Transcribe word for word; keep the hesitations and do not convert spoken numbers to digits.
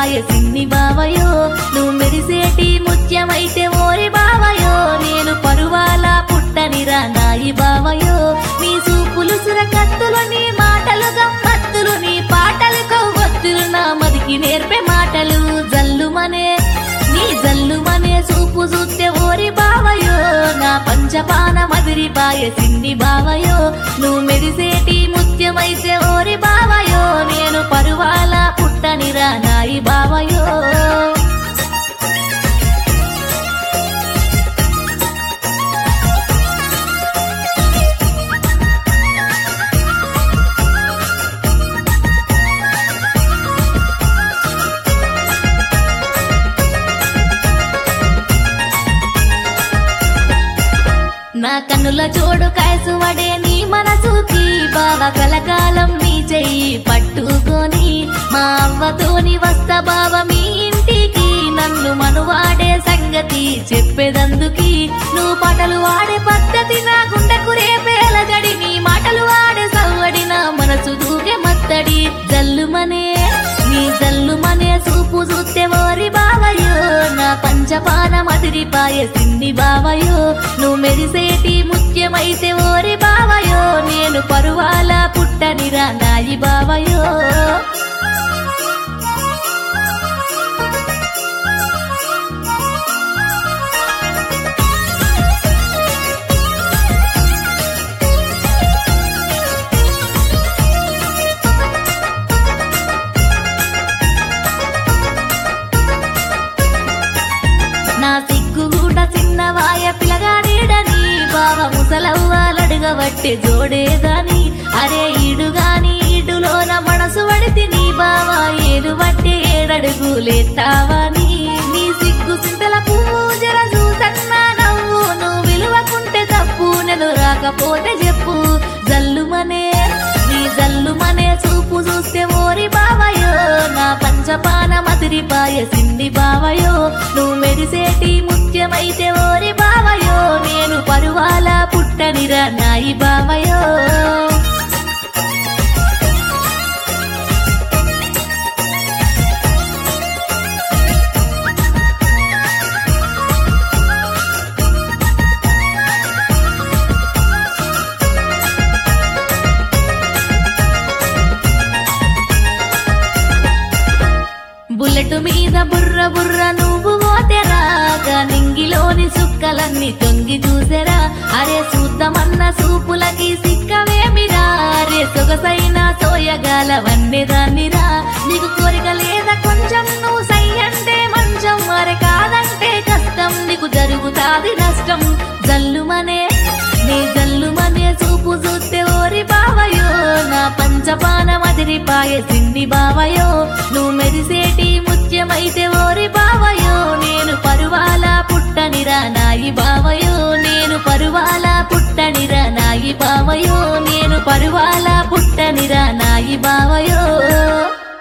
మదిరిపాయ సిన్ని బావయో నువ్వు మెరిసేటి ముత్యమైతే ఓరి బావయో నేను పరువాల పుట్టనిరా నాయి బావయో నీ సూపులు సురకత్తులు నీ మాటలు గమ్మత్తులు నీ పాటలు కవ్వొత్తులు నా మదికి నేర్పే మాటలు జల్లుమనే నీ జల్లుమనే సూపు చూస్తే ఓరి బావయో నా పంచపాన మదిరిపాయ సిన్ని బావయో నువ్వు మెరిసేటి ముత్యమైతే ఓరి బావయో నేను పరువాల పుట్టనిరా నాయి బావయో నా కన్నుల చోడు కాయసువడే నీ మనసుకి బావ కలకాలం నీ చెయ్యి పట్టుకొని మా అవ్వతోని వస్తా బావ మీ ఇంటికి నన్ను మనువాడే సంగతి చెప్పేదందుకి నువ్వు పాటలు వాడే పద్ధతి నా గుండెకు రేపేల జడి నీ మాటలు వాడే సవ్వడి నా మనసు దూకే మత్తడి జల్లుమనే నీ జల్లుమనే సూపు చూస్తే ఓరి బావయో నా పంచపాన మదిరిపాయ సిన్ని బావయో నువ్వు మెరిసేటి ముత్యమైతే ఓరి బావయో నేను పరువాల పుట్టనిరా నాయి బావయో నా సిగ్గు కూడా చిన్నవాయ పిలగాడేడని బావ ముసలవ్వాలడుగబట్టే జోడేదాని అరే ఈడుగాని ఈడులోన మనసు పడితే నీ బావ ఏడు బట్టే ఏడడుగులేస్తావని నీ సిగ్గు సింతల పువ్వు జర చూసన్నా నవ్వు నువ్వు విలువకుంటే తప్పు నేను రాకపోతే చెప్పు జల్లుమనే నీ జల్లుమనే చూపు చూస్తే ఓరి బావయో నా పంచపాన మదిరిపాయ సిన్ని బావయో నువ్వు మెరిసేటి ముత్యమైతే ఓరి బావయో నేను పరువాల పుట్టనిరా నాయి బావయో బుల్లెట్ మీద బుర్ర బుర్ర నువ్వు పోతెరాగా నింగిలోని సుక్కలన్నీ తొంగి చూసెరా అరే చూద్దామన్న సూపులకి సిక్కవేమిరా అరే సొగసైన సోయగాల వన్నెదాన్నిరా నీకు కోరిక లేదా కొంచెం నువ్వు సై అంటే మంచం అరే కాదంటే కష్టం నీకు జరుగుతాది నష్టం జల్లుమనే నీ జల్లుమనే చూపు చూస్తే ఓరి బావయో నా పంచపాన మదిరిపాయ సిన్ని బావయో నువ్వు మెరిసేటి ముత్యమైతే ఓరి బావయో నేను పరువాల పుట్టనిరా నాయి బావయో నేను పరువాల పుట్టనిరా నాయి బావయో నేను పరువాల పుట్టనిరా నాయి బావయో